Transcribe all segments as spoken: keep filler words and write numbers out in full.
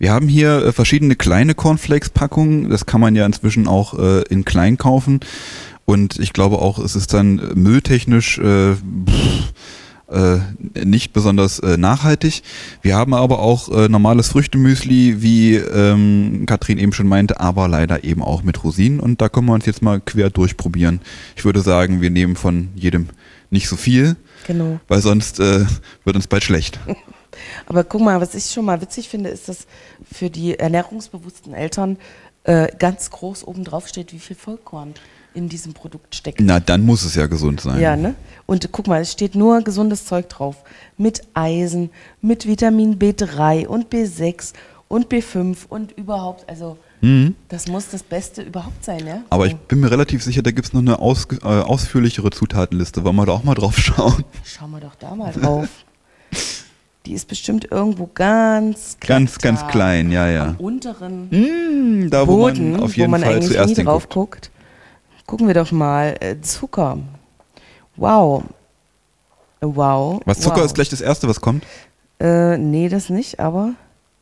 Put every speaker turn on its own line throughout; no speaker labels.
Wir haben hier äh, verschiedene kleine Cornflakes-Packungen. Das kann man ja inzwischen auch äh, in klein kaufen. Und ich glaube auch, es ist dann mülltechnisch äh, pff, äh, nicht besonders äh, nachhaltig. Wir haben aber auch äh, normales Früchtemüsli, wie ähm, Katrin eben schon meinte, aber leider eben auch mit Rosinen. Und da können wir uns jetzt mal quer durchprobieren. Ich würde sagen, wir nehmen von jedem nicht so viel,
genau,
weil sonst äh, wird uns bald schlecht.
Aber guck mal, was ich schon mal witzig finde, ist, dass für die ernährungsbewussten Eltern äh, ganz groß oben drauf steht, wie viel Vollkorn in diesem Produkt steckt.
Na, dann muss es ja gesund sein.
Ja, ne? Und guck mal, es steht nur gesundes Zeug drauf. Mit Eisen, mit Vitamin B drei und B sechs und B fünf und überhaupt, also mhm. das muss das Beste überhaupt sein, ja?
Aber ich bin mir relativ sicher, da gibt es noch eine aus, äh, ausführlichere Zutatenliste. Wollen wir da auch mal drauf schauen?
Schauen wir doch da mal drauf. Die ist bestimmt irgendwo ganz
klein. Ganz, ganz klein, ja, ja.
Am unteren
mmh, da,
Boden,
wo man auf jeden
wo man
Fall
eigentlich
zuerst
nie drauf guckt. Gucken wir doch mal. Äh, Zucker. Wow. Wow.
Was Zucker
wow.
ist gleich das Erste, was kommt?
Äh, nee, das nicht, aber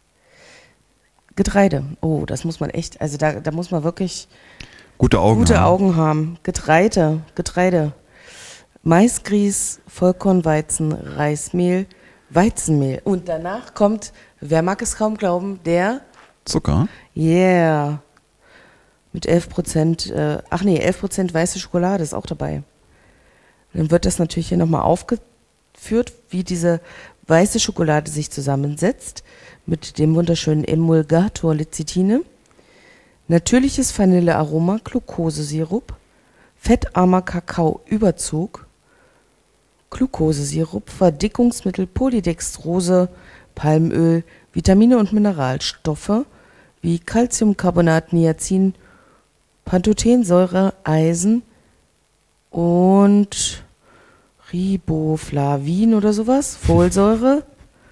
Getreide. Oh, das muss man echt, also da, da muss man wirklich
gute Augen
gute
haben.
Augen haben. Getreide, Getreide. Maisgrieß, Vollkornweizen, Reismehl, Weizenmehl. Und danach kommt, wer mag es kaum glauben, der
Zucker.
Yeah. Mit elf Prozent, äh, ach nee, elf Prozent weiße Schokolade ist auch dabei. Dann wird das natürlich hier nochmal aufgeführt, wie diese weiße Schokolade sich zusammensetzt mit dem wunderschönen Emulgator Lecithine. Natürliches Vanillearoma, Glukosesirup, fettarmer Kakaoüberzug, Glukosesirup, Verdickungsmittel, Polydextrose, Palmöl, Vitamine und Mineralstoffe wie Calciumcarbonat, Niacin, Pantothensäure, Eisen und Riboflavin oder sowas, Folsäure,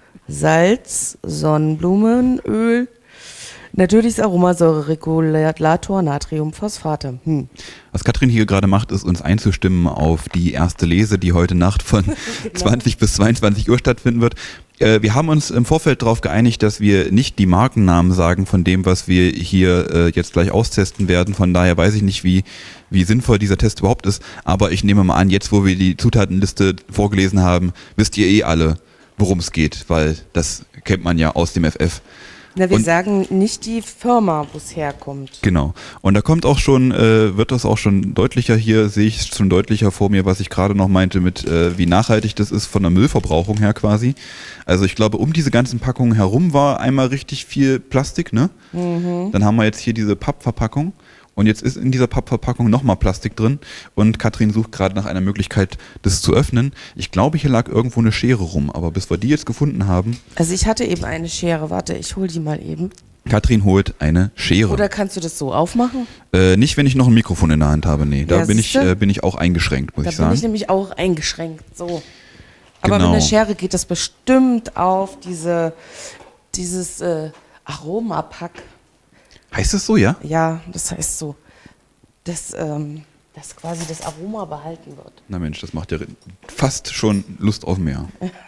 Salz, Sonnenblumenöl, natürliches Aromasäure, Regulator, Natrium, Phosphate. Hm.
Was Katrin hier gerade macht, ist uns einzustimmen auf die erste Lese, die heute Nacht von genau. zwanzig bis zweiundzwanzig Uhr stattfinden wird. Äh, wir haben uns im Vorfeld darauf geeinigt, dass wir nicht die Markennamen sagen von dem, was wir hier äh, jetzt gleich austesten werden. Von daher weiß ich nicht, wie, wie sinnvoll dieser Test überhaupt ist. Aber ich nehme mal an, jetzt wo wir die Zutatenliste vorgelesen haben, wisst ihr eh alle, worum es geht, weil das kennt man ja aus dem F F.
Na, wir
und,
sagen nicht die Firma, wo es herkommt.
Genau. Und da kommt auch schon, äh, wird das auch schon deutlicher hier, sehe ich schon deutlicher vor mir, was ich gerade noch meinte mit, äh, wie nachhaltig das ist von der Müllverbrauchung her quasi. Also ich glaube, um diese ganzen Packungen herum war einmal richtig viel Plastik, ne? Mhm. Dann haben wir jetzt hier diese Pappverpackung. Und jetzt ist in dieser Pappverpackung nochmal Plastik drin und Katrin sucht gerade nach einer Möglichkeit, das zu öffnen. Ich glaube, hier lag irgendwo eine Schere rum, aber bis wir die jetzt gefunden haben...
Also ich hatte eben eine Schere, warte, ich hol die mal eben.
Katrin holt eine Schere.
Oder kannst du das so aufmachen?
Äh, nicht, wenn ich noch ein Mikrofon in der Hand habe, nee. Da
ja,
bin ich, äh, bin ich auch eingeschränkt, muss
da
ich sagen.
Da bin ich nämlich auch eingeschränkt, so. Aber
genau.
mit einer Schere geht das bestimmt auf diese, dieses äh, Aromapack.
Heißt das so, ja?
Ja, das heißt so, dass, ähm, dass quasi das Aroma behalten wird.
Na Mensch, das macht ja fast schon Lust auf mehr.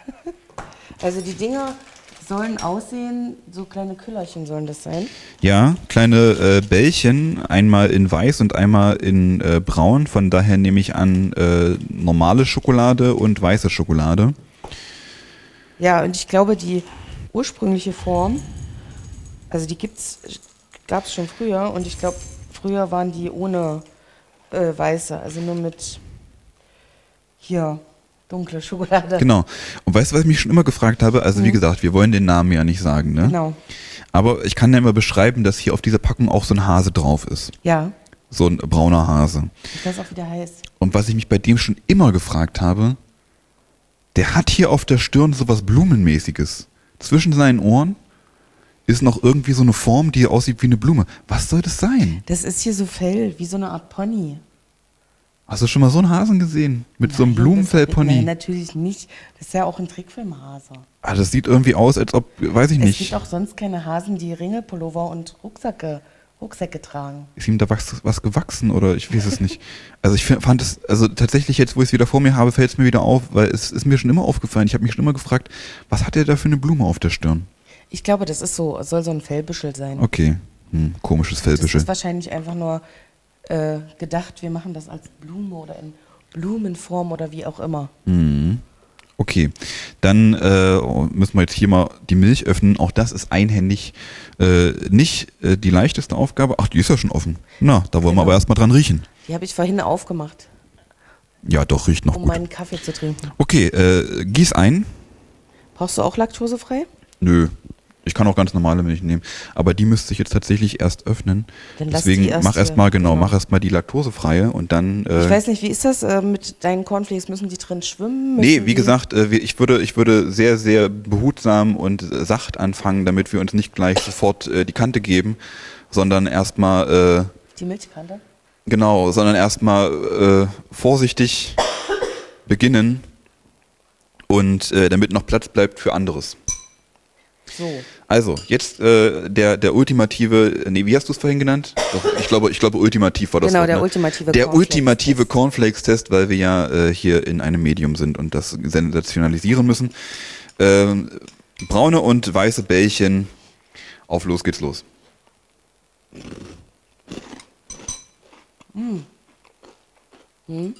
Also die Dinger sollen aussehen, so kleine Küllerchen sollen das sein.
Ja, kleine äh, Bällchen, einmal in weiß und einmal in äh, braun. Von daher nehme ich an äh, normale Schokolade und weiße Schokolade.
Ja, und ich glaube, die ursprüngliche Form, also die gibt's gab es schon früher und ich glaube, früher waren die ohne äh, weiße, also nur mit hier dunkle Schokolade.
Genau. Und weißt du, was ich mich schon immer gefragt habe? Also mhm. wie gesagt, wir wollen den Namen ja nicht sagen, ne?
Genau.
Aber ich kann ja immer beschreiben, dass hier auf dieser Packung auch so ein Hase drauf ist.
Ja.
So ein brauner Hase.
Ich weiß auch, wie der heißt.
Und was ich mich bei dem schon immer gefragt habe, der hat hier auf der Stirn so was Blumenmäßiges. Zwischen seinen Ohren ist noch irgendwie so eine Form, die aussieht wie eine Blume. Was soll das sein?
Das ist hier so Fell, wie so eine Art Pony.
Hast du schon mal so einen Hasen gesehen? Mit nein, so einem Blumenfell-Pony?
Nein, natürlich nicht. Das ist ja auch ein Trickfilmhase.
Ah, das sieht irgendwie aus, als ob, weiß ich
es
nicht.
Es gibt auch sonst keine Hasen, die Ringelpullover und Rucksäcke, Rucksäcke tragen.
Ist ihm da was, was gewachsen oder ich weiß es nicht. Also ich fand es, also tatsächlich jetzt, wo ich es wieder vor mir habe, fällt es mir wieder auf, weil es ist mir schon immer aufgefallen. Ich habe mich schon immer gefragt, was hat er da für eine Blume auf der Stirn?
Ich glaube, das ist so, soll so ein Fellbüschel sein.
Okay, hm, komisches
Das
Fellbüschel.
ist wahrscheinlich einfach nur äh, gedacht, wir machen das als Blume oder in Blumenform oder wie auch immer.
Hm. Okay, dann äh, müssen wir jetzt hier mal die Milch öffnen. Auch das ist einhändig äh, nicht äh, die leichteste Aufgabe. Ach, die ist ja schon offen. Na, da wollen
Genau.
wir aber erstmal dran riechen.
Die habe ich vorhin aufgemacht,
Ja, doch, riecht noch
um
gut.
meinen Kaffee zu trinken.
Okay, äh, gieß ein.
Brauchst du auch laktosefrei?
Nö, ich kann auch ganz normale Milch nehmen. Aber die müsste ich jetzt tatsächlich erst öffnen.
Dann lass
Deswegen
die erst
mach
hier.
erstmal, genau,
Genau.
mach erstmal die laktosefreie und dann... Äh,
Ich weiß nicht, wie ist das äh, mit deinen Cornflakes? Müssen die drin schwimmen? Müssen
Nee, wie
die-
gesagt, äh, wir- ich würde, ich würde sehr, sehr behutsam und äh, sacht anfangen, damit wir uns nicht gleich sofort äh, die Kante geben, sondern erstmal, äh,
Die Milchkante?
genau, sondern erstmal äh, vorsichtig beginnen und äh, damit noch Platz bleibt für anderes.
So.
Also, jetzt äh, der, der ultimative, nee, wie hast du es vorhin genannt? Doch, ich glaube, ich glaube, ultimativ war das
Genau,
Wort,
der
ne?
ultimative
Der
Cornflakes-Test.
ultimative Cornflakes-Test, weil wir ja äh, hier in einem Medium sind und das sensationalisieren müssen. Ähm, braune und weiße Bällchen. Auf, los geht's los.
Mm. Hm?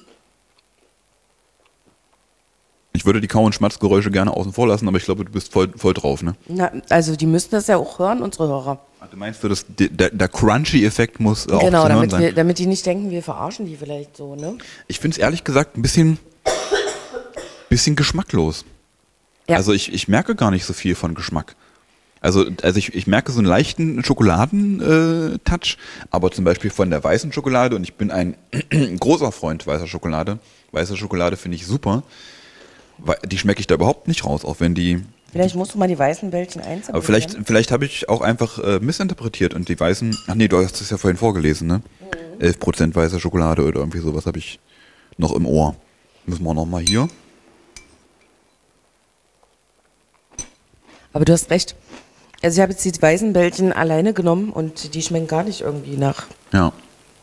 Ich würde die Kau- und Schmatzgeräusche gerne außen vor lassen, aber ich glaube, du bist voll, voll drauf, ne?
Na, also die müssen das ja auch hören, unsere Hörer.
Du meinst, du, das, der, der Crunchy-Effekt muss äh, auch
Genau,
zu hören
damit,
sein?
wir, damit die nicht denken, wir verarschen die vielleicht so, ne?
Ich finde es ehrlich gesagt ein bisschen, bisschen geschmacklos.
Ja.
Also ich, ich merke gar nicht so viel von Geschmack. Also, also ich, ich merke so einen leichten Schokoladen-Touch, aber zum Beispiel von der weißen Schokolade, und ich bin ein großer Freund weißer Schokolade. Weiße Schokolade finde ich super. Wei- Die schmecke ich da überhaupt nicht raus, auch wenn die...
Vielleicht musst du mal die weißen Bällchen einzeln
Aber vielleicht, vielleicht habe ich auch einfach äh, missinterpretiert und die weißen... Ach nee, du hast es ja vorhin vorgelesen, ne?
Mhm.
elf Prozent weiße Schokolade oder irgendwie sowas habe ich noch im Ohr. Müssen wir noch mal hier.
Aber du hast recht. Also ich habe jetzt die weißen Bällchen alleine genommen und die schmecken gar nicht irgendwie nach.
Ja.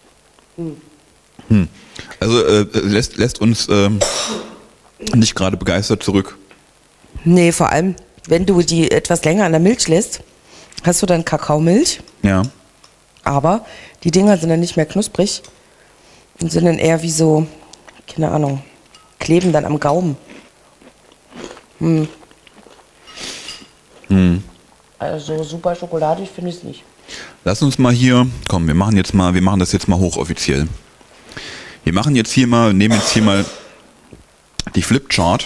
Hm. Also äh, lässt, lässt uns ähm, nicht gerade begeistert zurück.
Nee, vor allem, wenn du die etwas länger an der Milch lässt, hast du dann Kakaomilch,
Ja.
aber die Dinger sind dann nicht mehr knusprig und sind dann eher wie so, keine Ahnung, kleben dann am Gaumen. Hm.
Hm.
Also super schokoladig finde ich es nicht.
Lass uns mal hier, komm, wir machen jetzt mal, wir machen das jetzt mal hochoffiziell. Wir machen jetzt hier mal, nehmen jetzt hier mal die Flipchart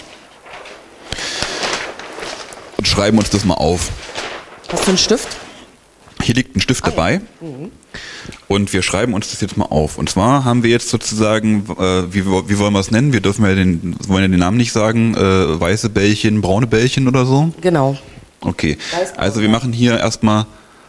und schreiben uns das mal auf.
Hast du einen Stift?
Hier liegt ein Stift dabei und wir schreiben uns das jetzt mal auf. Und zwar haben wir jetzt sozusagen, äh, wie, wie wollen wir es nennen? Wir dürfen ja den, wollen ja den Namen nicht sagen, äh, weiße Bällchen, braune Bällchen oder so.
Genau.
Okay,
Weiß-
also wir machen hier erstmal,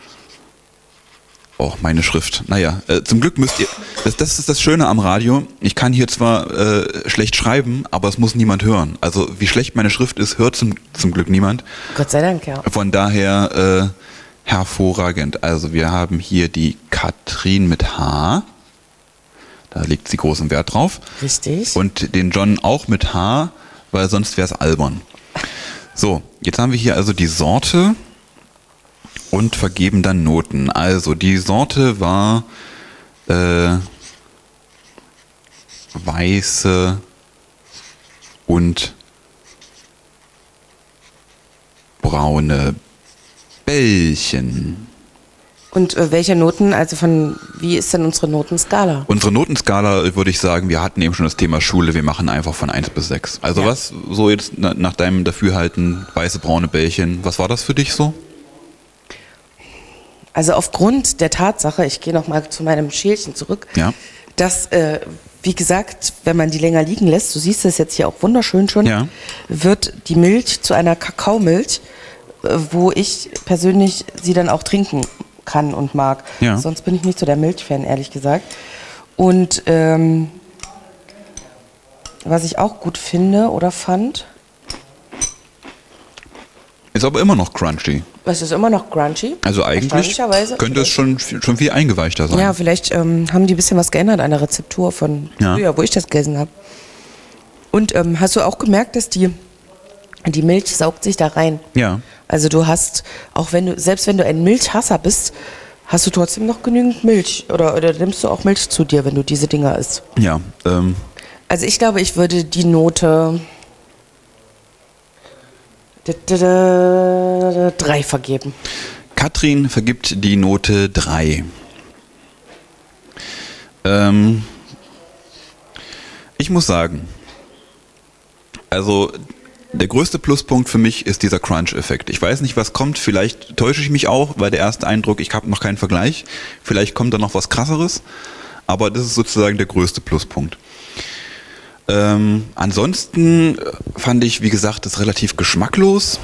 oh, meine Schrift. Naja, äh, zum Glück müsst ihr, das, das ist das Schöne am Radio, ich kann hier zwar äh, schlecht schreiben, aber es muss niemand hören. Also wie schlecht meine Schrift ist, hört zum, zum Glück niemand.
Gott sei Dank, ja.
Von daher äh, hervorragend. Also wir haben hier die Katrin mit H, da legt sie großen Wert drauf.
Richtig.
Und den John auch mit H, weil sonst wäre es albern. So, jetzt haben wir hier also die Sorte und vergeben dann Noten. Also die Sorte war äh, weiße und braune Bällchen.
Und äh, welche Noten, also von, wie ist denn unsere Notenskala?
Unsere Notenskala würde ich sagen, wir hatten eben schon das Thema Schule, wir machen einfach von eins bis sechs. Also
Ja.
was, so jetzt na, nach deinem Dafürhalten, weiße, braune Bällchen, was war das für dich so?
Also aufgrund der Tatsache, ich gehe nochmal zu meinem Schälchen zurück,
Ja.
dass, äh, wie gesagt, wenn man die länger liegen lässt, du siehst es jetzt hier auch wunderschön schon,
Ja.
wird die Milch zu einer Kakaomilch, äh, wo ich persönlich sie dann auch trinken kann und mag.
Ja.
Sonst bin ich nicht so der Milchfan, ehrlich gesagt. Und ähm, was ich auch gut finde oder fand,
Ist aber immer noch crunchy.
es ist immer noch crunchy.
Also eigentlich
Erstaunlicherweise.
könnte es schon, schon viel eingeweichter sein.
Ja, vielleicht ähm, haben die ein bisschen was geändert an der Rezeptur von
Ja.
früher, wo ich das gegessen habe. Und ähm, hast du auch gemerkt, dass die die Milch saugt sich da rein.
Ja.
Also du hast, auch wenn du, selbst wenn du ein Milchhasser bist, hast du trotzdem noch genügend Milch. Oder, oder nimmst du auch Milch zu dir, wenn du diese Dinger isst?
Ja. Ähm.
Also ich glaube, ich würde die Note drei vergeben.
Katrin vergibt die Note drei. Ähm, ich muss sagen, also der größte Pluspunkt für mich ist dieser Crunch-Effekt. Ich weiß nicht, was kommt, vielleicht täusche ich mich auch, weil der erste Eindruck, ich habe noch keinen Vergleich, vielleicht kommt da noch was Krasseres, aber das ist sozusagen der größte Pluspunkt. Ähm, ansonsten fand ich, wie gesagt, das relativ geschmacklos.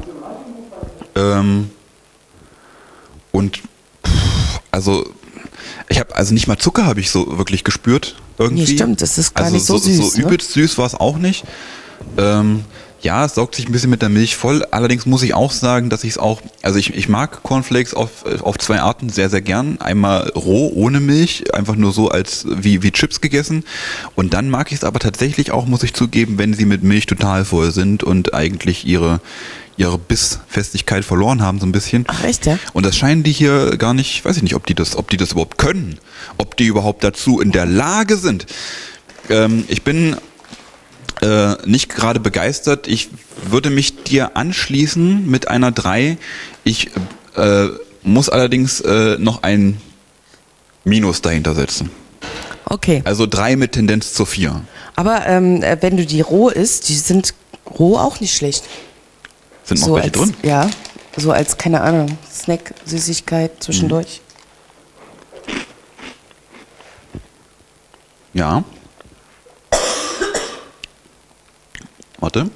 Ähm, und pff, also ich habe also nicht mal Zucker habe ich so wirklich gespürt irgendwie.
Nee, stimmt, das ist gar
also
nicht so,
so
süß.
So übelst ne? süß war es auch nicht. Ähm, ja, es saugt sich ein bisschen mit der Milch voll. Allerdings muss ich auch sagen, dass ich es auch, also ich, ich mag Cornflakes auf, auf zwei Arten sehr, sehr gern. Einmal roh, ohne Milch, einfach nur so als wie, wie Chips gegessen. Und dann mag ich es aber tatsächlich auch, muss ich zugeben, wenn sie mit Milch total voll sind und eigentlich ihre, ihre Bissfestigkeit verloren haben, so ein bisschen.
Ach echt, ja?
Und das scheinen die hier gar nicht, weiß ich nicht, ob die das, ob die das überhaupt können, ob die überhaupt dazu in der Lage sind. Ähm, ich bin Äh, nicht gerade begeistert. Ich würde mich dir anschließen mit einer drei. Ich äh, muss allerdings äh, noch ein Minus dahinter setzen.
Okay.
Also drei mit Tendenz zur vier.
Aber ähm, wenn du die roh isst, die sind roh auch nicht schlecht.
Sind noch
so
welche
als,
drin?
Ja, so als, keine Ahnung, Snack, Süßigkeit zwischendurch.
Ja. Warte.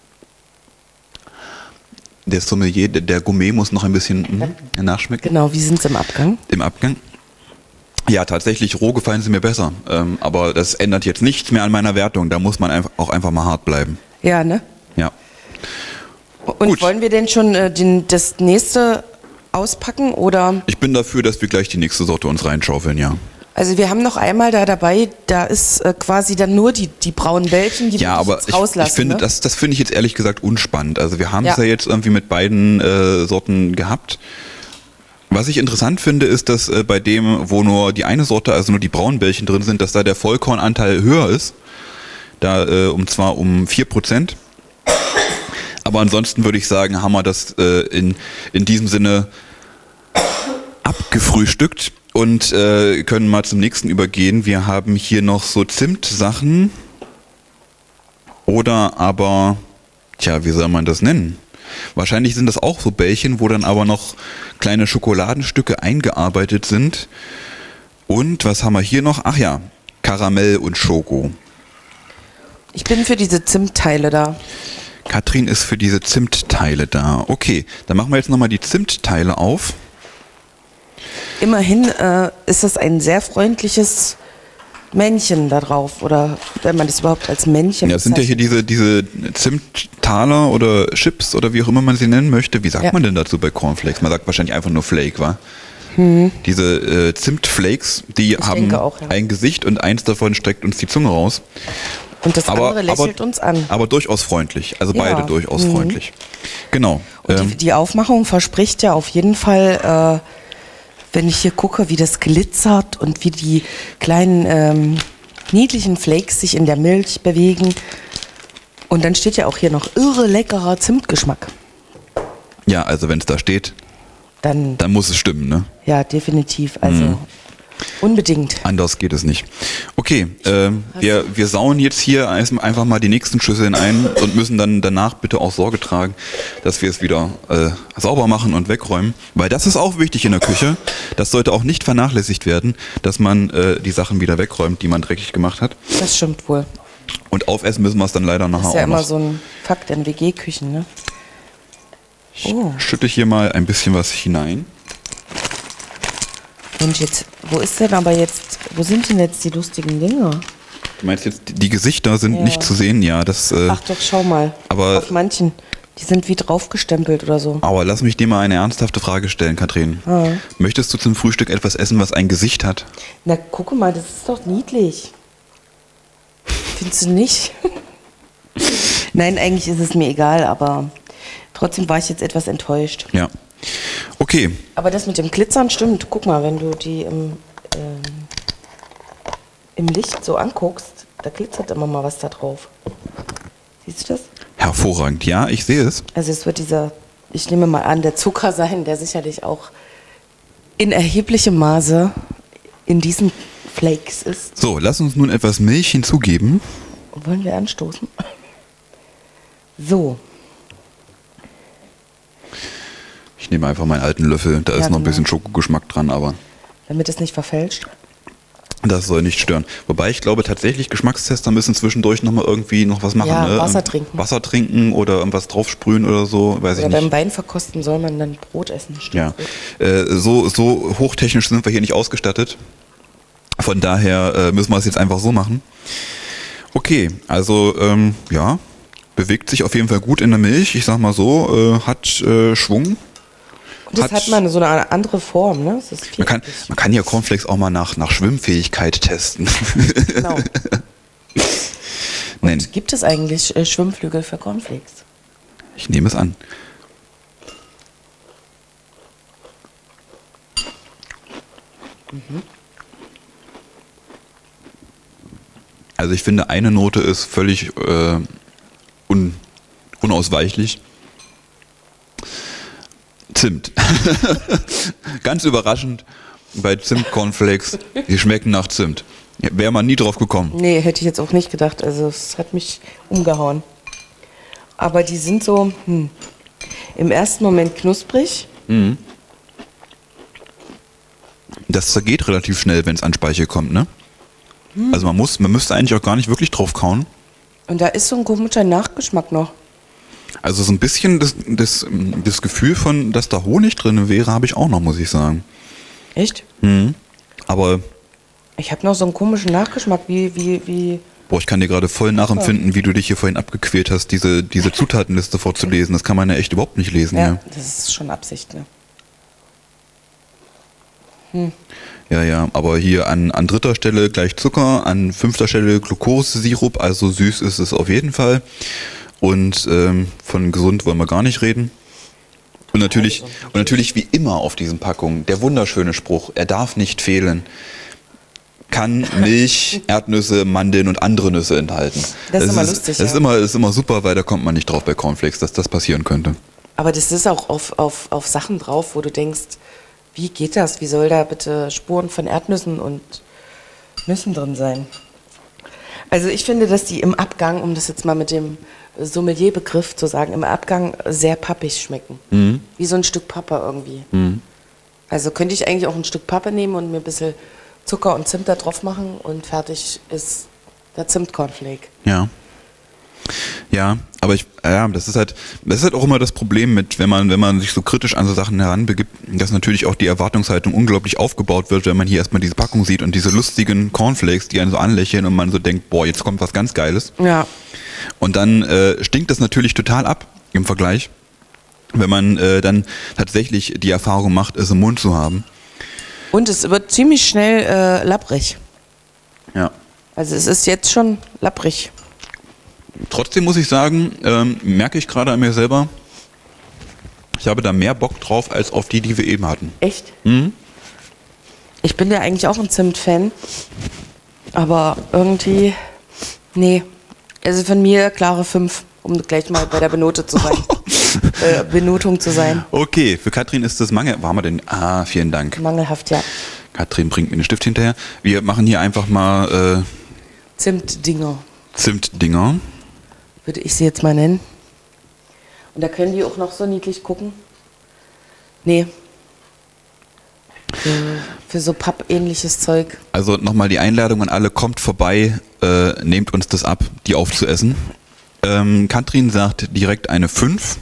Der Sommelier, der, der Gourmet muss noch ein bisschen mm, nachschmecken.
Genau, wie sind sie im Abgang?
Im Abgang. Ja, tatsächlich, roh gefallen sie mir besser. Ähm, aber das ändert jetzt nichts mehr an meiner Wertung. Da muss man einfach, auch einfach mal hart bleiben.
Ja, ne?
Ja.
Und
Gut.
wollen wir denn schon äh, den, das nächste auspacken oder?
Ich bin dafür, dass wir gleich die nächste Sorte uns reinschaufeln, ja.
Also wir haben noch einmal da dabei, da ist äh, quasi dann nur die, die braunen Bällchen, die
Ja,
wir
aber
jetzt
ich,
rauslassen.
ich finde,
ne?
das, das finde ich jetzt ehrlich gesagt unspannend. Also wir haben es
Ja.
ja jetzt irgendwie mit beiden äh, Sorten gehabt. Was ich interessant finde, ist, dass äh, bei dem, wo nur die eine Sorte, also nur die braunen Bällchen drin sind, dass da der Vollkornanteil höher ist. Da äh, um zwar um vier Prozent. Aber ansonsten würde ich sagen, haben wir das äh, in, in diesem Sinne abgefrühstückt und äh, können mal zum nächsten übergehen. Wir haben hier noch so Zimtsachen oder aber, tja, wie soll man das nennen? Wahrscheinlich sind das auch so Bällchen, wo dann aber noch kleine Schokoladenstücke eingearbeitet sind. Und was haben wir hier noch? Ach ja, Karamell und Schoko.
Ich bin für diese Zimtteile da.
Katrin ist für diese Zimtteile da. Okay, dann machen wir jetzt nochmal die Zimtteile auf.
Immerhin äh, ist das ein sehr freundliches Männchen da drauf. Oder wenn man das überhaupt als Männchen
Ja, das sind ja hier diese, diese Zimttaler oder Chips oder wie auch immer man sie nennen möchte. Wie sagt
Ja.
man denn dazu bei Cornflakes? Man sagt wahrscheinlich einfach nur Flake, wa?
Hm.
Diese äh, Zimtflakes, die
Ich
haben
denke auch, ja.
ein Gesicht und eins davon streckt uns die Zunge raus.
Und das
Aber,
andere lächelt
aber,
uns an.
aber durchaus freundlich. Also
Ja.
beide durchaus
Mhm.
freundlich. Genau.
Und
Ähm,
die, die Aufmachung verspricht ja auf jeden Fall, äh, wenn ich hier gucke, wie das glitzert und wie die kleinen ähm, niedlichen Flakes sich in der Milch bewegen. Und dann steht ja auch hier noch irre leckerer Zimtgeschmack.
ja, also wenn es da steht,
Dann,
dann muss es stimmen, ne?
ja, definitiv. Also
Mhm.
unbedingt.
Anders geht es nicht. Okay, ähm, wir, wir sauen jetzt hier einfach mal die nächsten Schüsseln ein und müssen dann danach bitte auch Sorge tragen, dass wir es wieder äh, sauber machen und wegräumen. Weil das ist auch wichtig in der Küche. Das sollte auch nicht vernachlässigt werden, dass man äh, die Sachen wieder wegräumt, die man dreckig gemacht hat.
Das stimmt wohl.
Und aufessen müssen wir es dann leider nachher
Das ist ja
auch
immer
noch.
so ein Fakt in W G-Küchen, ne?
Ich
Oh.
schütte hier mal ein bisschen was hinein.
Und jetzt, wo ist denn aber jetzt, wo sind denn jetzt die lustigen Dinge?
Du meinst jetzt, die Gesichter sind
Ja.
nicht zu sehen? Ja, das... Äh,
Ach doch, schau mal.
aber-
Auf manchen, die sind wie draufgestempelt oder so.
aber lass mich dir mal eine ernsthafte Frage stellen, Katrin.
Ah.
Möchtest du zum Frühstück etwas essen, was ein Gesicht hat?
Na, guck mal, das ist doch niedlich. Findest du nicht? Nein, eigentlich ist es mir egal, aber trotzdem war ich jetzt etwas enttäuscht.
Ja. Okay.
Aber das mit dem Glitzern stimmt. Guck mal, wenn du die im, ähm, im Licht so anguckst, da glitzert immer mal was da drauf. Siehst du das?
Hervorragend. Ja, ich sehe es.
Also es wird dieser, ich nehme mal an, der Zucker sein, der sicherlich auch in erheblichem Maße in diesen Flakes ist.
So, lass uns nun etwas Milch hinzugeben.
Wollen wir anstoßen? So.
Ich nehme einfach meinen alten Löffel. Da
Ja,
ist noch ein
genau.
bisschen Schokogeschmack dran, aber
Damit es nicht verfälscht.
das soll nicht stören. Wobei ich glaube tatsächlich, Geschmackstester müssen zwischendurch nochmal irgendwie noch was machen.
Ja,
ne?
Wasser trinken.
Wasser trinken oder irgendwas draufsprühen oder so, weiß
Oder
ich
beim
nicht.
Wein verkosten soll man dann Brot essen. ein Stück
Ja,
Brot.
äh, so, so hochtechnisch sind wir hier nicht ausgestattet. Von daher äh, müssen wir es jetzt einfach so machen. Okay, also ähm, ja, bewegt sich auf jeden Fall gut in der Milch. Ich sag mal so, äh, hat äh, Schwung.
Und das
hat-
hat man so eine andere Form, ne? Das ist
Man kann,
viereckig.
man kann ja Cornflakes auch mal nach, nach Schwimmfähigkeit testen.
Genau.
Nein,
Und gibt es eigentlich äh, Schwimmflügel für Cornflakes?
ich nehme es an. Also ich finde, eine Note ist völlig äh, un, unausweichlich. Zimt. Ganz überraschend bei Zimt-Cornflakes. Die schmecken nach Zimt. Wäre man nie drauf gekommen.
Nee, hätte ich jetzt auch nicht gedacht. Also es hat mich umgehauen. Aber die sind so hm, im ersten Moment knusprig.
Das zergeht relativ schnell, wenn es an Speichel kommt, ne? Also man muss, man müsste eigentlich auch gar nicht wirklich drauf kauen.
Und da ist so ein komischer Nachgeschmack noch.
Also so ein bisschen das, das, das Gefühl von, dass da Honig drin wäre, habe ich auch noch, muss ich sagen.
Echt?
Aber
Ich habe noch so einen komischen Nachgeschmack, wie, wie, wie.
boah, ich kann dir gerade voll nachempfinden, wie du dich hier vorhin abgequält hast, diese, diese Zutatenliste vorzulesen. Das kann man ja echt überhaupt nicht lesen.
Ja,
Ja,
das ist schon Absicht, ne?
ja, ja. Aber hier an, an dritter Stelle gleich Zucker, an fünfter Stelle Glukosesirup, also süß ist es auf jeden Fall. Und ähm, von gesund wollen wir gar nicht reden. Und natürlich, und natürlich wie immer auf diesen Packungen der wunderschöne Spruch, er darf nicht fehlen. Kann Milch, Erdnüsse, Mandeln und andere Nüsse enthalten.
Das ist immer lustig,
Das ist
ja.
immer, ist immer super, weil da kommt man nicht drauf bei Cornflakes, dass das passieren könnte.
Aber das ist auch auf, auf, auf Sachen drauf, wo du denkst, wie geht das? Wie soll da bitte Spuren von Erdnüssen und Nüssen drin sein? Also ich finde, dass die im Abgang, um das jetzt mal mit dem Sommelier-Begriff zu sagen, im Abgang sehr pappig schmecken. Wie so ein Stück Pappe irgendwie. Also könnte ich eigentlich auch ein Stück Pappe nehmen und mir ein bisschen Zucker und Zimt da drauf machen und fertig ist der Zimt-Cornflake.
Ja. Ja, aber ich, ja, das ist halt, das ist halt auch immer das Problem mit, wenn man, wenn man sich so kritisch an so Sachen heranbegibt, dass natürlich auch die Erwartungshaltung unglaublich aufgebaut wird, wenn man hier erstmal diese Packung sieht und diese lustigen Cornflakes, die einen so anlächeln und man so denkt, boah, jetzt kommt was ganz Geiles.
Ja.
Und dann äh, stinkt das natürlich total ab im Vergleich, wenn man äh, dann tatsächlich die Erfahrung macht, es im Mund zu haben.
Und es wird ziemlich schnell äh, lapprig.
Ja.
Also es ist jetzt schon lapprig.
Trotzdem muss ich sagen, ähm, merke ich gerade an mir selber, ich habe da mehr Bock drauf als auf die, die wir eben hatten.
Echt?
Mhm.
Ich bin ja eigentlich auch ein Zimt-Fan. Aber irgendwie, nee. Also von mir klare fünf, um gleich mal bei der Benote zu sein. äh, Benotung zu sein.
Okay, für Katrin ist das Mangel. Wo haben wir denn? Ah, vielen Dank.
Mangelhaft, ja.
Katrin bringt mir den Stift hinterher. Wir machen hier einfach mal äh,
Zimt-Dinger,
Zimtdinger.
würde ich sie jetzt mal nennen. Und da können die auch noch so niedlich gucken. Nee. Für, für so pappähnliches Zeug.
Also nochmal die Einladung an alle, kommt vorbei, äh, nehmt uns das ab, die aufzuessen. Ähm, Katrin sagt direkt eine fünf.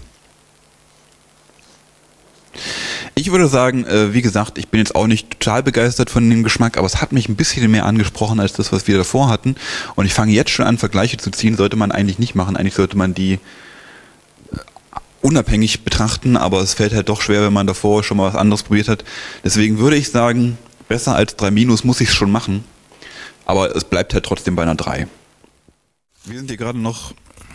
Ich würde sagen, äh, wie gesagt, ich bin jetzt auch nicht total begeistert von dem Geschmack, aber es hat mich ein bisschen mehr angesprochen als das, was wir davor hatten. Und ich fange jetzt schon an, Vergleiche zu ziehen, sollte man eigentlich nicht machen. Eigentlich sollte man die unabhängig betrachten, aber es fällt halt doch schwer, wenn man davor schon mal was anderes probiert hat. Deswegen würde ich sagen, besser als drei Minus muss ich es schon machen, aber es bleibt halt trotzdem bei einer drei. Wir sind hier gerade noch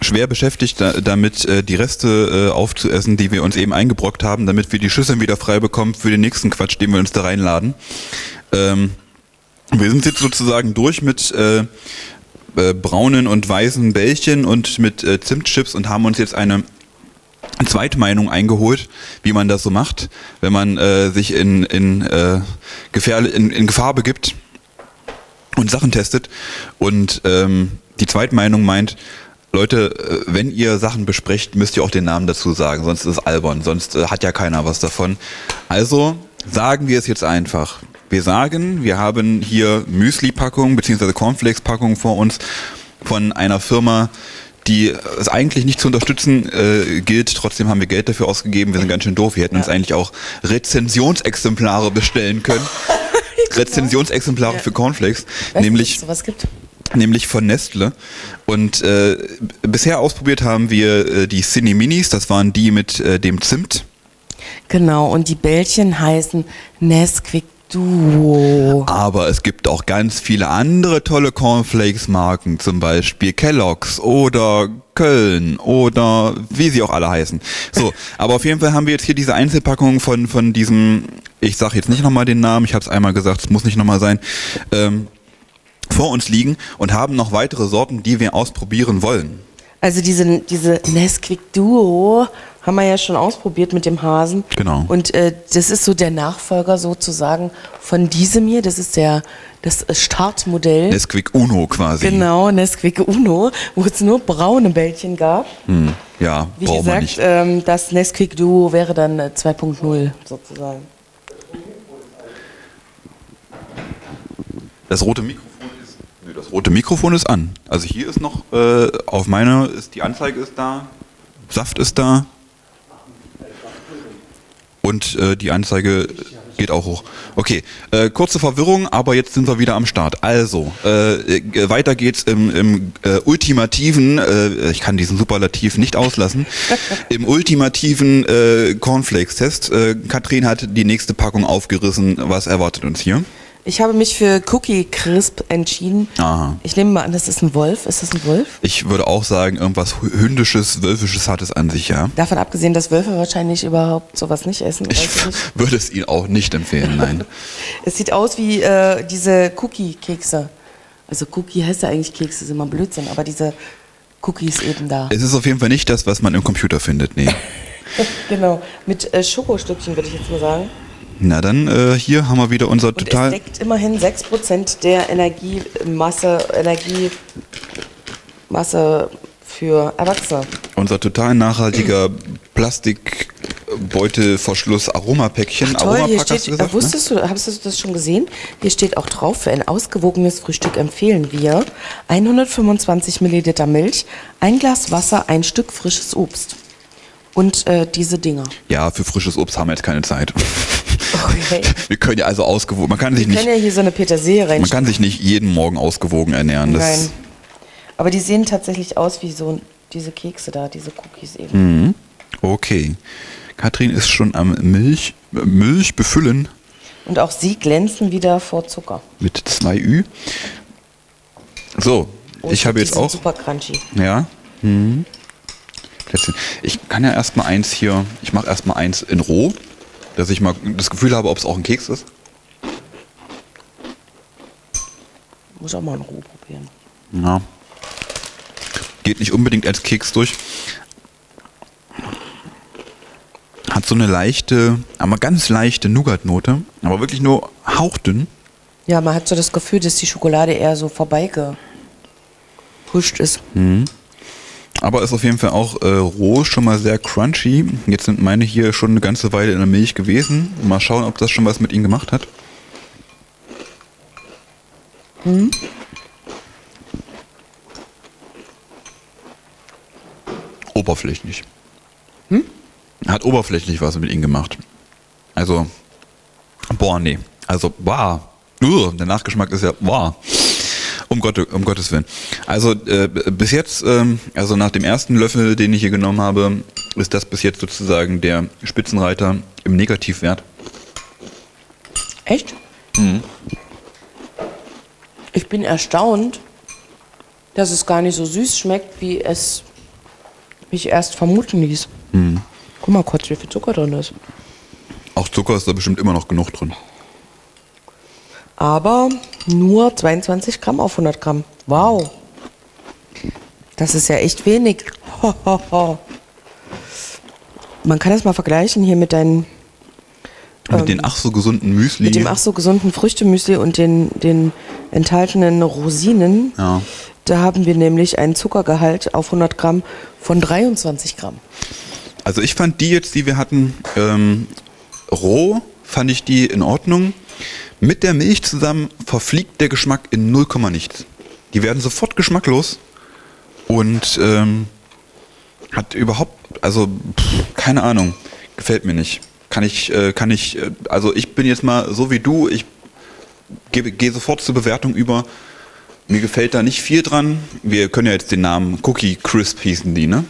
schwer beschäftigt da, damit, äh, die Reste äh, aufzuessen, die wir uns eben eingebrockt haben, damit wir die Schüsseln wieder frei bekommen für den nächsten Quatsch, den wir uns da reinladen. Ähm, wir sind jetzt sozusagen durch mit äh, äh, braunen und weißen Bällchen und mit äh, Zimtchips und haben uns jetzt eine Zweitmeinung eingeholt, wie man das so macht, wenn man äh, sich in, in, äh, Gefähr- in, in Gefahr begibt und Sachen testet. Und ähm, die Zweitmeinung meint, Leute, wenn ihr Sachen besprecht, müsst ihr auch den Namen dazu sagen, sonst ist es albern, sonst äh, hat ja keiner was davon. Also sagen wir es jetzt einfach. Wir sagen, wir haben hier Müsli-Packungen bzw. Cornflakes-Packungen vor uns von einer Firma, die es eigentlich nicht zu unterstützen äh, gilt. Trotzdem haben wir Geld dafür ausgegeben. Wir sind ganz schön doof. Wir hätten ja. uns eigentlich auch Rezensionsexemplare bestellen können. Genau. Rezensionsexemplare ja. für Cornflakes.
Weißt
nämlich,
du, dass es sowas gibt?
Nämlich von Nestle. Und äh, bisher ausprobiert haben wir äh, die Cine Minis. Das waren die mit äh, dem Zimt.
Genau. Und die Bällchen heißen Nesquik Duo.
Aber es gibt auch ganz viele andere tolle Cornflakes-Marken, zum Beispiel Kellogg's oder Köln oder wie sie auch alle heißen. So, aber auf jeden Fall haben wir jetzt hier diese Einzelpackung von, von diesem, ich sage jetzt nicht nochmal den Namen, ich habe es einmal gesagt, es muss nicht nochmal sein, ähm, vor uns liegen und haben noch weitere Sorten, die wir ausprobieren wollen.
Also diese, diese Nesquik Duo haben wir ja schon ausprobiert mit dem Hasen.
Genau.
Und äh, das ist so der Nachfolger sozusagen von diesem hier. Das ist der, das Startmodell.
Nesquik Uno quasi.
Genau, Nesquik Uno, wo es nur braune Bällchen gab.
Hm, ja,
Wie
brauchen wir
gesagt,
nicht.
ähm, das Nesquik Duo wäre dann äh, zwei Punkt null sozusagen.
Das rote Mikrofon ist, nö, das rote Mikrofon ist an. Also hier ist noch, äh, auf meiner ist die Anzeige ist da, Saft ist da. Und äh, die Anzeige geht auch hoch. Okay, äh, kurze Verwirrung, aber jetzt sind wir wieder am Start. Also, äh, äh, weiter geht's im, im äh, ultimativen, äh, ich kann diesen Superlativ nicht auslassen, im ultimativen äh, Cornflakes-Test. Äh, Katrin hat die nächste Packung aufgerissen. Was erwartet uns hier?
Ich habe mich für Cookie Crisp entschieden.
Aha.
Ich nehme mal an, das ist ein Wolf. Ist das ein Wolf?
Ich würde auch sagen, irgendwas Hündisches, Wölfisches hat es an sich, ja.
Davon abgesehen, dass Wölfe wahrscheinlich überhaupt sowas nicht essen.
Ich
weiß ich nicht.
würde es Ihnen auch nicht empfehlen, nein.
Es sieht aus wie äh, diese Cookie-Kekse. Also Cookie heißt ja eigentlich Kekse, ist immer Blödsinn, aber diese Cookies eben da.
Es ist auf jeden Fall nicht das, was man im Computer findet, nee.
Genau, mit äh, Schokostückchen würde ich jetzt mal sagen.
Na dann, äh, hier haben wir wieder unser
Und
total...
es deckt immerhin sechs Prozent der Energiemasse, Energiemasse für Erwachsene.
Unser total nachhaltiger Plastikbeutelverschluss Aromapäckchen.
Ach toll, hier
Aromapack hast
steht,
du gesagt,
wusstest
ne?
du, hast du das schon gesehen? Hier steht auch drauf, für ein ausgewogenes Frühstück empfehlen wir hundertfünfundzwanzig Milliliter Milch, ein Glas Wasser, ein Stück frisches Obst. Und äh, diese Dinger.
Ja, für frisches Obst haben wir jetzt keine Zeit.
Okay.
Wir können ja also ausgewogen, man kann sich
Wir
nicht,
können ja hier so eine Petersilie
man
reinstellen.
kann sich nicht jeden Morgen ausgewogen ernähren. Das
Nein. Aber die sehen tatsächlich aus wie so diese Kekse da, diese Cookies eben.
Mhm. Okay. Katrin ist schon am Milch, Milch befüllen.
Und auch sie glänzen wieder vor Zucker.
Mit zwei Ü. So,
Oh,
ich habe
die
jetzt
sind
auch.
super crunchy.
Ja. Mhm. Ich kann ja erstmal eins hier, ich mache erstmal eins in roh, dass ich mal das Gefühl habe, ob es auch ein Keks ist.
Muss auch mal in Ruhe probieren.
Ja. Geht nicht unbedingt als Keks durch. Hat so eine leichte, aber ganz leichte Nougat-Note, aber wirklich nur hauchdünn.
Ja, man hat so das Gefühl, dass die Schokolade eher so vorbeigehuscht ist.
Mhm. Aber ist auf jeden Fall auch äh, roh schon mal sehr crunchy. Jetzt sind meine hier schon eine ganze Weile in der Milch gewesen. Mal schauen, ob das schon was mit ihnen gemacht hat.
Hm?
Oberflächlich.
Hm?
Hat oberflächlich was mit ihnen gemacht. Also, boah, nee. Also, wow. Uh, der Nachgeschmack ist ja, wow. Um, Gott, um Gottes Willen. Also äh, bis jetzt, ähm, also nach dem ersten Löffel, den ich hier genommen habe, ist das bis jetzt sozusagen der Spitzenreiter im Negativwert.
Echt?
Mhm.
Ich bin erstaunt, dass es gar nicht so süß schmeckt, wie es mich erst vermuten ließ.
Hm.
Guck mal kurz, wie viel Zucker drin ist.
Auch Zucker ist da bestimmt immer noch genug drin.
Aber nur zweiundzwanzig Gramm auf hundert Gramm. Wow. Das ist ja echt wenig. Ho, ho, ho. Man kann das mal vergleichen hier mit deinen...
Mit
ähm,
den ach so gesunden Müsli.
Mit dem ach so gesunden Früchtemüsli und den, den enthaltenen Rosinen.
Ja.
Da haben wir nämlich einen Zuckergehalt auf hundert Gramm von dreiundzwanzig Gramm.
Also ich fand die jetzt, die wir hatten, ähm, roh, fand ich die in Ordnung. Mit der Milch zusammen verfliegt der Geschmack in null Komma nichts. Die werden sofort geschmacklos und ähm, hat überhaupt, also pff, keine Ahnung, gefällt mir nicht. Kann ich, äh, kann ich, äh, also ich bin jetzt mal so wie du, ich gehe geh sofort zur Bewertung über. Mir gefällt da nicht viel dran. Wir können ja jetzt den Namen Cookie Crisp hießen die, ne?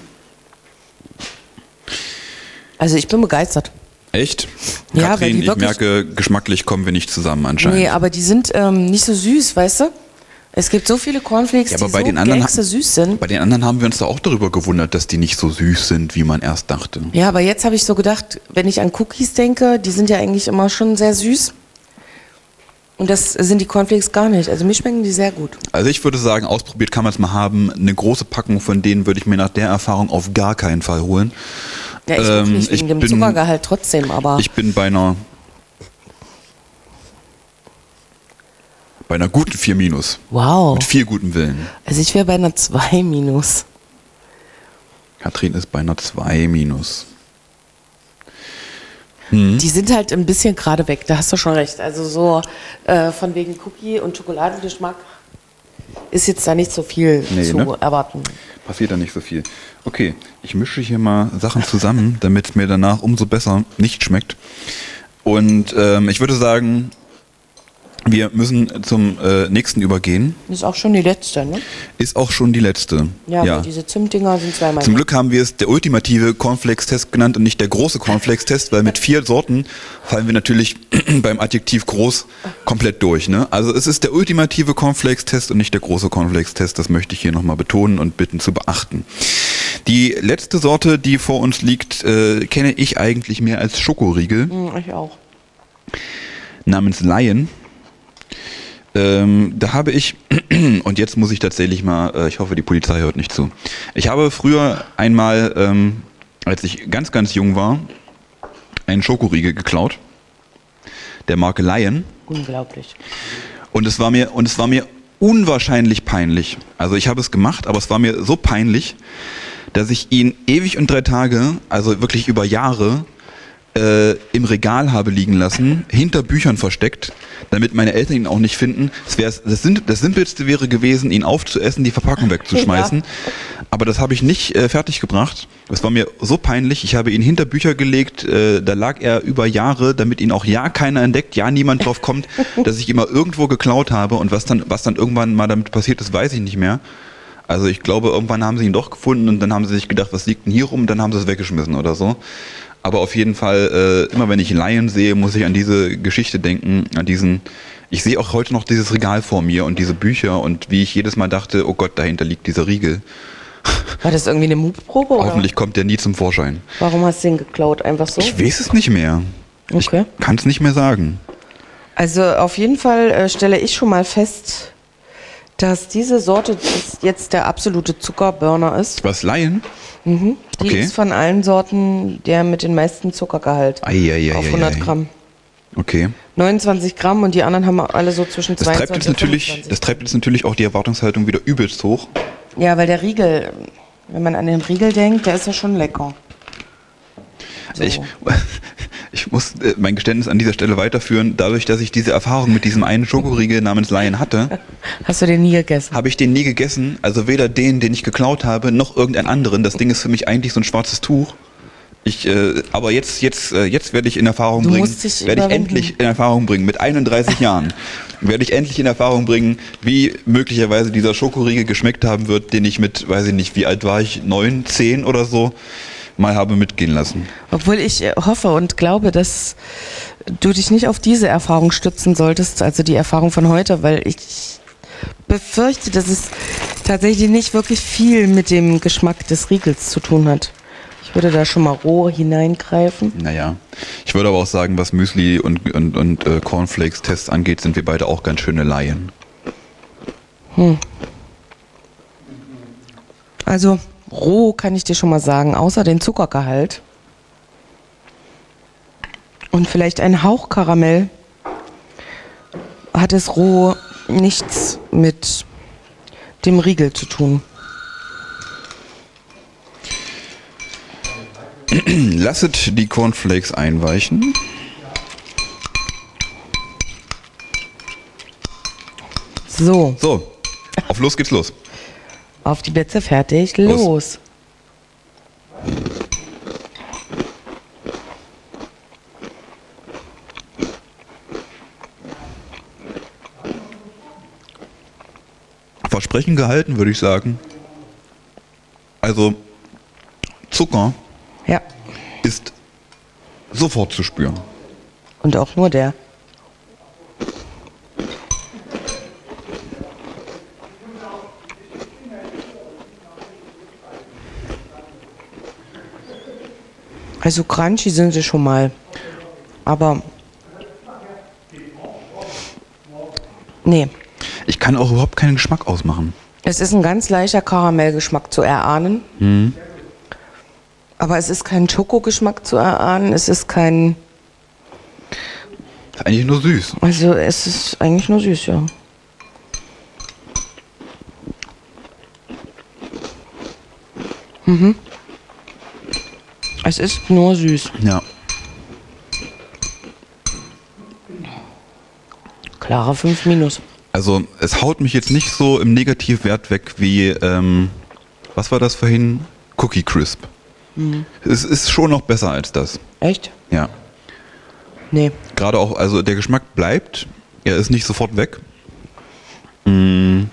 Also ich bin begeistert.
Echt?
Ja,
Katrin,
weil die
ich
wirklich-
merke, geschmacklich kommen wir nicht zusammen anscheinend.
Nee, aber die sind ähm, nicht so süß, weißt du? Es gibt so viele Cornflakes,
Ja, aber
die
bei
so
den anderen
gängse süß sind.
Bei den anderen haben wir uns da auch darüber gewundert, dass die nicht so süß sind, wie man erst dachte.
Ja, aber jetzt habe ich so gedacht, wenn ich an Cookies denke, die sind ja eigentlich immer schon sehr süß. Und das sind die Cornflakes gar nicht. Also mir schmecken die sehr gut.
Also ich würde sagen, ausprobiert kann man es mal haben. Eine große Packung von denen würde ich mir nach der Erfahrung auf gar keinen Fall holen.
Ja, ich
Ähm,
ähm, nicht wegen
ich
dem
bin-
Zuckergehalt trotzdem, aber
Ich bin bei einer bei einer guten vier minus.
wow.
Mit viel gutem Willen.
Also ich wäre bei einer zwei minus.
Katrin ist bei einer zwei minus.
Die sind halt ein bisschen gerade weg, da hast du schon recht. Also so äh, von wegen Cookie und Schokoladengeschmack ist jetzt da nicht so viel
Nee,
zu
ne?
erwarten.
Passiert da nicht so viel. Okay, ich mische hier mal Sachen zusammen, damit es mir danach umso besser nicht schmeckt. Und ähm, ich würde sagen, wir müssen zum äh, nächsten übergehen.
Das ist auch schon die letzte, ne?
Ist auch schon die letzte.
Ja, weil diese Zimtdinger sind zweimal.
Zum Glück haben wir es der ultimative Cornflakes-Test genannt und nicht der große Cornflakes-Test, weil mit vier Sorten fallen wir natürlich beim Adjektiv groß komplett durch. Ne? Also es ist der ultimative Cornflakes-Test und nicht der große Cornflakes-Test. Das möchte ich hier nochmal betonen und bitten zu beachten. Die letzte Sorte, die vor uns liegt, äh, kenne ich eigentlich mehr als Schokoriegel,
Hm, ich auch.
namens Lion. Ähm, da habe ich, und jetzt muss ich tatsächlich mal, äh, ich hoffe, die Polizei hört nicht zu. Ich habe früher einmal, ähm, als ich ganz, ganz jung war, einen Schokoriegel geklaut, der Marke Lion.
Unglaublich.
Und es war mir, und es war mir unwahrscheinlich peinlich. Also ich habe es gemacht, aber es war mir so peinlich, dass ich ihn ewig und drei Tage, also wirklich über Jahre, äh, im Regal habe liegen lassen, hinter Büchern versteckt, damit meine Eltern ihn auch nicht finden. Das, wär's, das, Sim- das Simpelste wäre gewesen, ihn aufzuessen, die Verpackung wegzuschmeißen. Aber das habe ich nicht äh, fertig gebracht. Das war mir so peinlich. Ich habe ihn hinter Bücher gelegt. Äh, da lag er über Jahre, damit ihn auch ja keiner entdeckt, ja niemand drauf kommt, dass ich ihn mal irgendwo geklaut habe. Und was dann, was dann irgendwann mal damit passiert ist, weiß ich nicht mehr. Also ich glaube, irgendwann haben sie ihn doch gefunden und dann haben sie sich gedacht, was liegt denn hier rum? Und dann haben sie es weggeschmissen oder so. Aber auf jeden Fall, äh, immer wenn ich Lion sehe, muss ich an diese Geschichte denken, an diesen, ich sehe auch heute noch dieses Regal vor mir und diese Bücher und wie ich jedes Mal dachte, oh Gott, dahinter liegt dieser Riegel.
War das irgendwie eine Mutprobe oder?
Hoffentlich kommt der nie zum Vorschein.
Warum hast du den geklaut? Einfach so?
Ich weiß es nicht mehr.
Okay.
Ich kann es nicht mehr sagen.
Also auf jeden Fall äh, stelle ich schon mal fest, dass diese Sorte das jetzt der absolute Zuckerburner ist.
Was, Lion?
Mhm. Die
Okay.
ist von allen Sorten der mit den meisten Zuckergehalt
Eieieiei.
auf hundert Gramm.
Okay.
neunundzwanzig Gramm und die anderen haben alle so zwischen
Das treibt,
zweiundzwanzig
jetzt
und
natürlich,
fünfundzwanzig.
das treibt jetzt natürlich auch die Erwartungshaltung wieder übelst hoch.
Ja, weil der Riegel, wenn man an den Riegel denkt, der ist ja schon lecker. So.
Ich, ich muss äh, mein Geständnis an dieser Stelle weiterführen. Dadurch, dass ich diese Erfahrung mit diesem einen Schokoriegel namens Lion hatte,
Hast du den nie gegessen?
habe ich den nie gegessen. Also weder den, den ich geklaut habe, noch irgendeinen anderen. Das Ding ist für mich eigentlich so ein schwarzes Tuch. Ich, äh, aber jetzt, jetzt, äh, jetzt werde ich in Erfahrung
Du
bringen,
musst dich
werde ich
überwinden.
endlich in Erfahrung bringen, mit einunddreißig Jahren, werde ich endlich in Erfahrung bringen, wie möglicherweise dieser Schokoriegel geschmeckt haben wird, den ich mit, weiß ich nicht, wie alt war ich, neun, zehn oder so, mal habe mitgehen lassen.
Obwohl ich äh, hoffe und glaube, dass du dich nicht auf diese Erfahrung stützen solltest, also die Erfahrung von heute, weil ich befürchte, dass es tatsächlich nicht wirklich viel mit dem Geschmack des Riegels zu tun hat. Ich würde da schon mal roh hineingreifen.
Naja, ich würde aber auch sagen, was Müsli und, und, und äh, Cornflakes-Tests angeht, sind wir beide auch ganz schöne Laien.
Hm. Also roh kann ich dir schon mal sagen, außer den Zuckergehalt und vielleicht ein Hauch Karamell, hat es roh nichts mit dem Riegel zu tun.
Lasset die Cornflakes einweichen.
So.
So, auf los geht's los.
Auf die Plätze, fertig, los. los.
Versprechen gehalten, würde ich sagen. Also Zucker
ja.
ist sofort zu spüren.
Und auch nur der. Also crunchy sind sie schon mal. Aber nee.
Ich kann auch überhaupt keinen Geschmack ausmachen.
Es ist ein ganz leichter Karamellgeschmack zu erahnen.
Mhm.
Aber es ist kein Schokogeschmack zu erahnen. Es ist kein...
Ist eigentlich nur süß.
Also es ist eigentlich nur süß, ja. Mhm. Es ist nur süß.
Ja.
Klare fünf minus.
Also es haut mich jetzt nicht so im Negativwert weg wie, ähm, was war das vorhin? Cookie Crisp. Mhm. Es ist schon noch besser als das.
Echt?
Ja.
Nee.
Gerade auch, also der Geschmack bleibt, er ist nicht sofort weg. Mhm.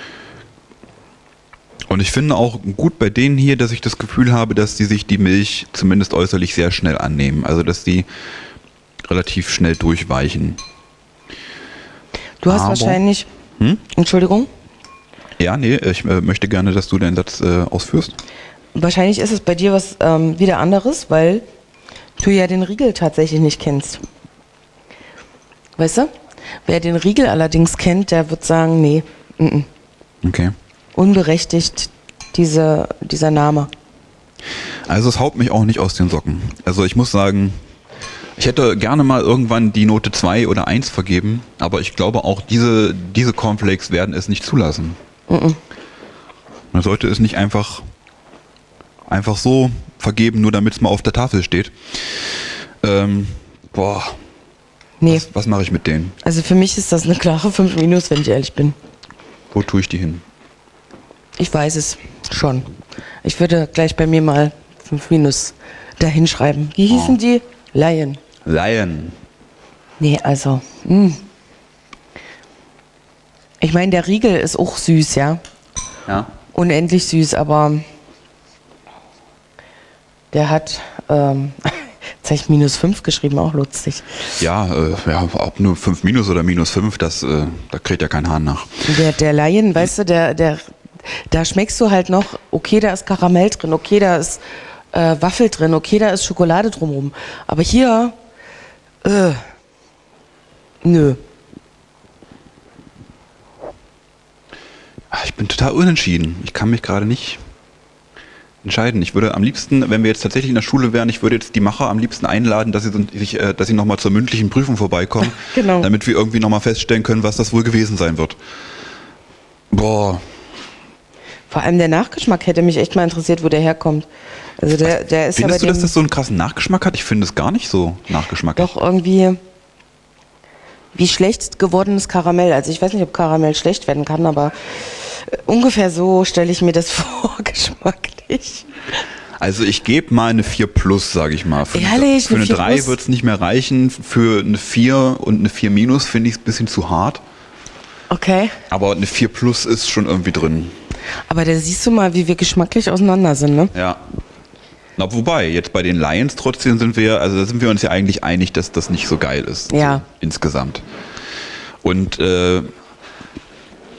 Und ich finde auch gut bei denen hier, dass ich das Gefühl habe, dass die sich die Milch zumindest äußerlich sehr schnell annehmen. Also dass die relativ schnell durchweichen.
Du hast Aber, wahrscheinlich... Hm? Entschuldigung?
Ja, nee, ich äh, möchte gerne, dass du deinen Satz äh, ausführst.
Wahrscheinlich ist es bei dir was ähm, wieder anderes, weil du ja den Riegel tatsächlich nicht kennst. Weißt du? Wer den Riegel allerdings kennt, der wird sagen, nee, n -n.
Okay.
Unberechtigt diese, dieser Name.
Also es haut mich auch nicht aus den Socken. Also ich muss sagen, ich hätte gerne mal irgendwann die Note zwei oder eins vergeben, aber ich glaube auch diese, diese Cornflakes werden es nicht zulassen. Mm-mm. Man sollte es nicht einfach, einfach so vergeben, nur damit es mal auf der Tafel steht. Ähm, boah.
Nee.
Was, was mache ich mit denen?
Also für mich ist das eine klare fünf minus, wenn ich ehrlich bin.
Wo tue ich die hin?
Ich weiß es schon. Ich würde gleich bei mir mal fünf minus dahin schreiben. Wie hießen oh. die? Lion.
Lion.
Nee, also. Mh. Ich meine, der Riegel ist auch süß, ja?
Ja.
Unendlich süß, aber der hat, ähm, jetzt habe ich minus fünf geschrieben, auch lustig.
Ja, äh, ja, ob nur fünf minus oder minus fünf, das, äh, da kriegt ja kein Hahn nach.
Der, der Lion, weißt du, der, der, da schmeckst du halt noch, okay, da ist Karamell drin, okay, da ist äh, Waffel drin, okay, da ist Schokolade drumherum. Aber hier, äh, nö.
Ich bin total unentschieden. Ich kann mich gerade nicht entscheiden. Ich würde am liebsten, wenn wir jetzt tatsächlich in der Schule wären, ich würde jetzt die Macher am liebsten einladen, dass sie, sich, äh, dass sie nochmal zur mündlichen Prüfung vorbeikommen,
genau.
Damit wir irgendwie nochmal feststellen können, was das wohl gewesen sein wird. Boah.
Vor allem der Nachgeschmack hätte mich echt mal interessiert, wo der herkommt. Also der, der ist
Findest
ja
du, dass das so einen krassen Nachgeschmack hat? Ich finde es gar nicht so nachgeschmacklich.
Doch irgendwie wie schlecht gewordenes Karamell. Also ich weiß nicht, ob Karamell schlecht werden kann, aber ungefähr so stelle ich mir das vor, geschmacklich.
Also ich gebe mal eine vier plus, sage ich mal. Für
Ehrlich?
eine, für eine drei wird es nicht mehr reichen. Für eine vier und eine vier minus finde ich es ein bisschen zu hart.
Okay.
Aber eine vier plus ist schon irgendwie drin.
Aber da siehst du mal, wie wir geschmacklich auseinander sind, ne?
Ja. Na, wobei, jetzt bei den Lions trotzdem sind wir, also da sind wir uns ja eigentlich einig, dass das nicht so geil ist.
Ja.
So insgesamt. Und äh,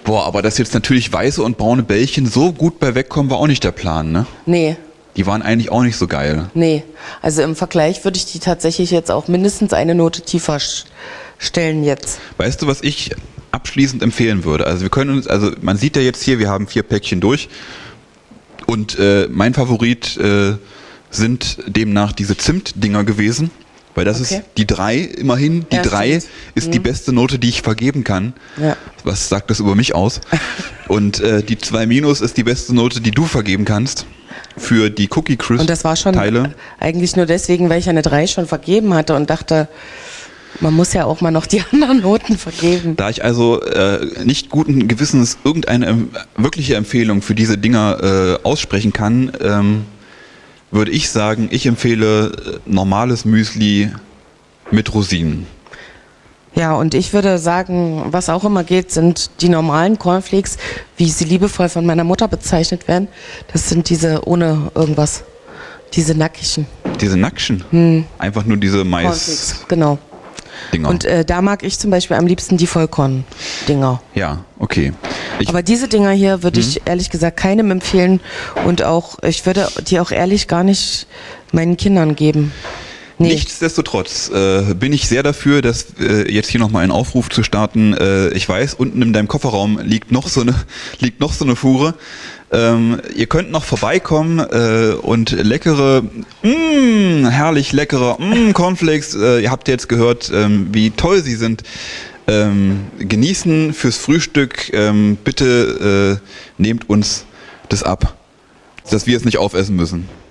Boah, aber dass jetzt natürlich weiße und braune Bällchen so gut bei wegkommen, war auch nicht der Plan, ne?
Nee.
Die waren eigentlich auch nicht so geil.
Nee, also im Vergleich würde ich die tatsächlich jetzt auch mindestens eine Note tiefer stellen jetzt.
Weißt du, was ich abschließend empfehlen würde? Also wir können uns, also man sieht ja jetzt hier, wir haben vier Päckchen durch und äh, mein Favorit äh, sind demnach diese Zimt-Dinger gewesen, weil das okay. ist die drei immerhin, die ja, drei stimmt. ist mhm. die beste Note, die ich vergeben kann. Ja. Was sagt das über mich aus? Und äh, die zwei minus ist die beste Note, die du vergeben kannst. Für die Cookie Crisp Teile.
Und das war schon Teile. Eigentlich nur deswegen, weil ich eine drei schon vergeben hatte und dachte, man muss ja auch mal noch die anderen Noten vergeben.
Da ich also äh, nicht guten Gewissens irgendeine ähm, wirkliche Empfehlung für diese Dinger äh, aussprechen kann, ähm, würde ich sagen, ich empfehle äh, normales Müsli mit Rosinen.
Ja, und ich würde sagen, was auch immer geht, sind die normalen Cornflakes, wie sie liebevoll von meiner Mutter bezeichnet werden. Das sind diese ohne irgendwas, diese nackigen.
Diese Nackschen? Hm. Einfach nur diese Mais. Cornflakes,
genau.
Dinger.
Und äh, da mag ich zum Beispiel am liebsten die Vollkorn-Dinger.
Ja, okay. Ich
Aber diese Dinger hier würde ich ehrlich gesagt keinem empfehlen und auch, ich würde die auch ehrlich gar nicht meinen Kindern geben. Nee.
Nichtsdestotrotz äh, bin ich sehr dafür, dass äh, jetzt hier nochmal einen Aufruf zu starten. Äh, ich weiß, unten in deinem Kofferraum liegt noch so eine, liegt noch so eine Fuhre. Ähm, ihr könnt noch vorbeikommen äh, und leckere, mh, herrlich leckere mh, Cornflakes, äh, ihr habt jetzt gehört, ähm, wie toll sie sind, ähm, genießen fürs Frühstück. Ähm, bitte äh, nehmt uns das ab, dass wir es nicht aufessen müssen.